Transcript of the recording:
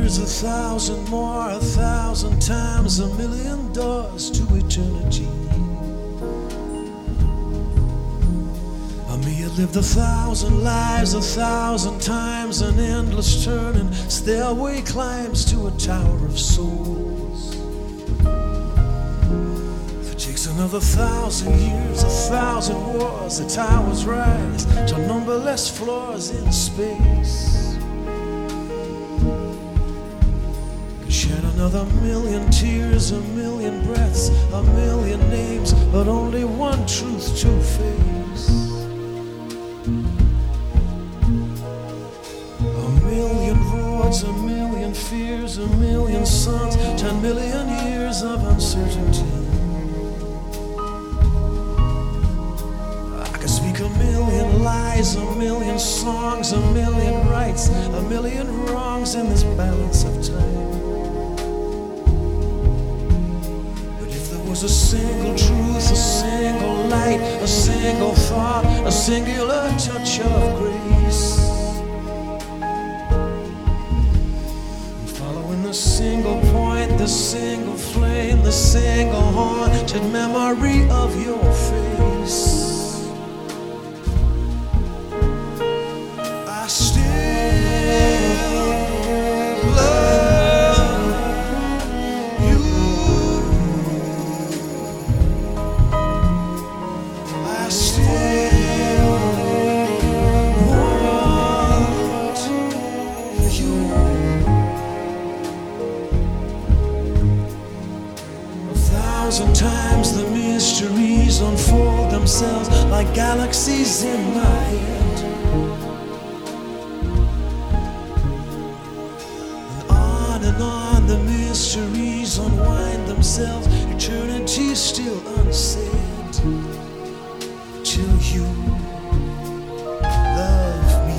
years, 1,000 more, 1,000 times, 1,000,000 doors to eternity. Me had lived 1,000 lives, 1,000 times, an endless turning stairway climbs to a tower of souls. If it takes another 1,000 years, 1,000 wars, the towers rise to numberless floors in space. Could shed another 1,000,000 tears, 1,000,000 breaths, 1,000,000 names, but only one truth to face. 1,000,000 roads, 1,000,000 fears, 1,000,000 suns, 10,000,000 years of uncertainty. I could speak 1,000,000 lies, 1,000,000 songs, 1,000,000 rights, 1,000,000 wrongs in this balance of time. But if there was a single truth, a single light, a single thought, a singular touch of grace, the single point, the single flame, the single haunted memory of your face, I still love you. I still want you. 1,000 times the mysteries unfold themselves like galaxies in my head. And on the mysteries unwind themselves, eternity still unsaid.